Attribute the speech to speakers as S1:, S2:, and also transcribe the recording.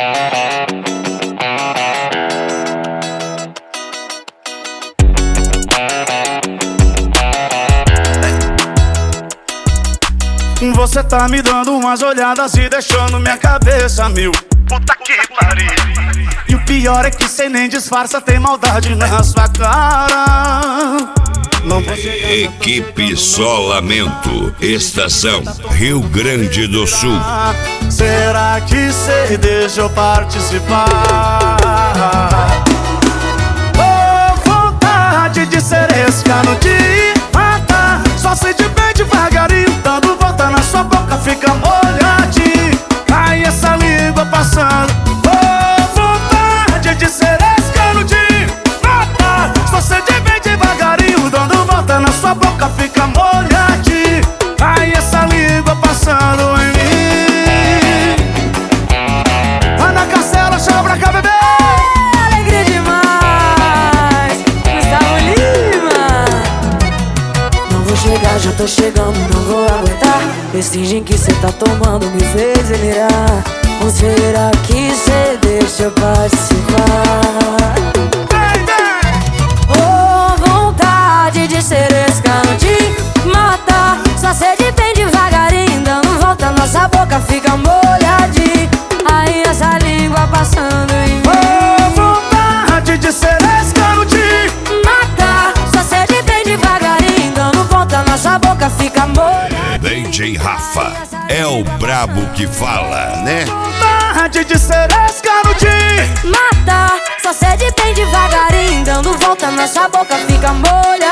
S1: Você tá me dando umas olhadas e deixando minha cabeça mil. Puta que pariu. E o pior é que cê nem disfarça, tem maldade na sua cara. Não vou chegar.
S2: Equipe Solamento, Estação Rio Grande do Sul.
S1: Será que cê deixa eu participar? Oh, vontade de ser esse cano de matar. Só sei de bem devagarinho, dando volta na sua boca, fica molhadinho. Ai, essa língua passando. Oh, vontade de ser esse cano de matar. Só sei de bem devagarinho, dando volta na sua boca, fica molhadinho. Ai, essa língua passando em mim. Ana Castela, chama pra cá, bebê.
S3: Alegria demais, Gustavo Lima. Não vou chegar, já tô chegando, não vou aguentar. Esse gin que cê tá tomando me fez delirar. Ou será que cê deixa eu participar? Oh, vontade de ser esse cano de matar. Só cede bem devagarinho, dando volta, nossa boca fica molhadinha. Aí essa língua passando em mim.
S1: Oh, vontade de ser esse cano de
S3: matar. Só cede bem devagarinho, dando volta, nossa boca fica molhadinha.
S2: DJ Rafa é o brabo que fala, né?
S1: vontade de ser esse cano de
S3: matar. Só cede bem devagarinho, dando volta, nossa boca fica molhadinha.